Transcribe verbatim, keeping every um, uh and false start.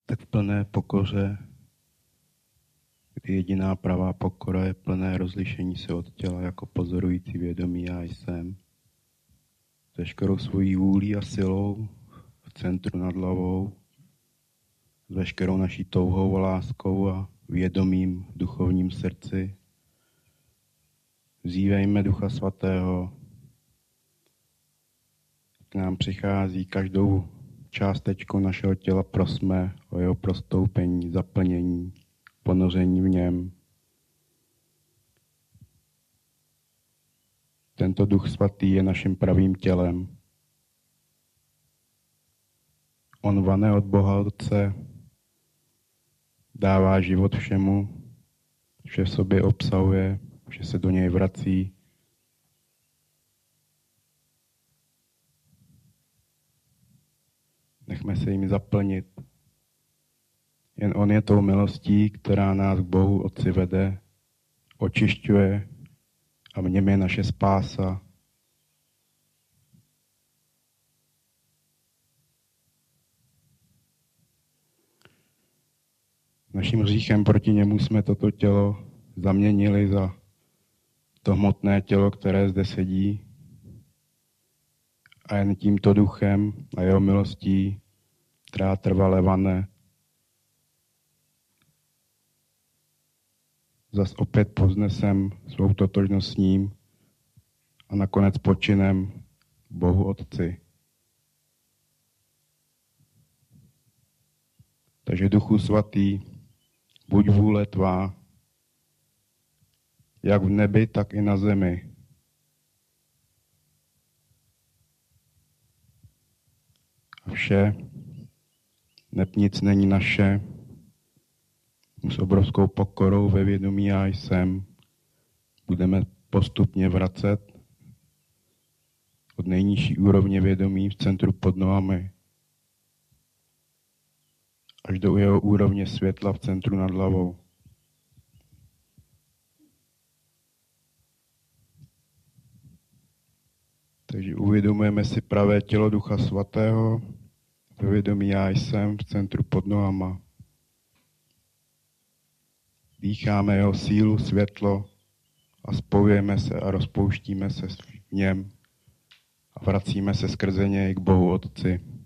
tak v plné pokoře, kdy jediná pravá pokora je plné rozlišení se od těla jako pozorující vědomí já jsem. S veškerou svojí vůlí a silou v centru nad hlavou, s veškerou naší touhou a láskou a vědomím v duchovním srdci. Vzívejme Ducha Svatého, k nám přichází každou částečkou našeho těla, prosme o jeho prostoupení, zaplnění, ponoření v něm. Tento Duch Svatý je naším pravým tělem. On vane od Boha Otce, dává život všemu, vše v sobě obsahuje, vše se do něj vrací. Nechme se jim zaplnit. Jen on je tou milostí, která nás k Bohu Otci vede, očišťuje a v něm je naše spása. Naším hříchem proti němu jsme toto tělo zaměnili za to hmotné tělo, které zde sedí. A jen tímto duchem a jeho milostí, která trvale vane, zas opět povznesem svou totožnost s ním a nakonec počinem Bohu Otci. Takže Duchu Svatý, buď vůle tvá, jak v nebi, tak i na zemi. A vše, neb nic není naše, s obrovskou pokorou ve vědomí já jsem, budeme postupně vracet od nejnižší úrovně vědomí v centru pod nohami až do jeho úrovně světla v centru nad hlavou. Takže uvědomujeme si pravé tělo Ducha Svatého, ve vědomí já jsem v centru pod nohama. Dýcháme jeho sílu, světlo a spojujeme se a rozpouštíme se v něm a vracíme se skrze něj k Bohu Otci.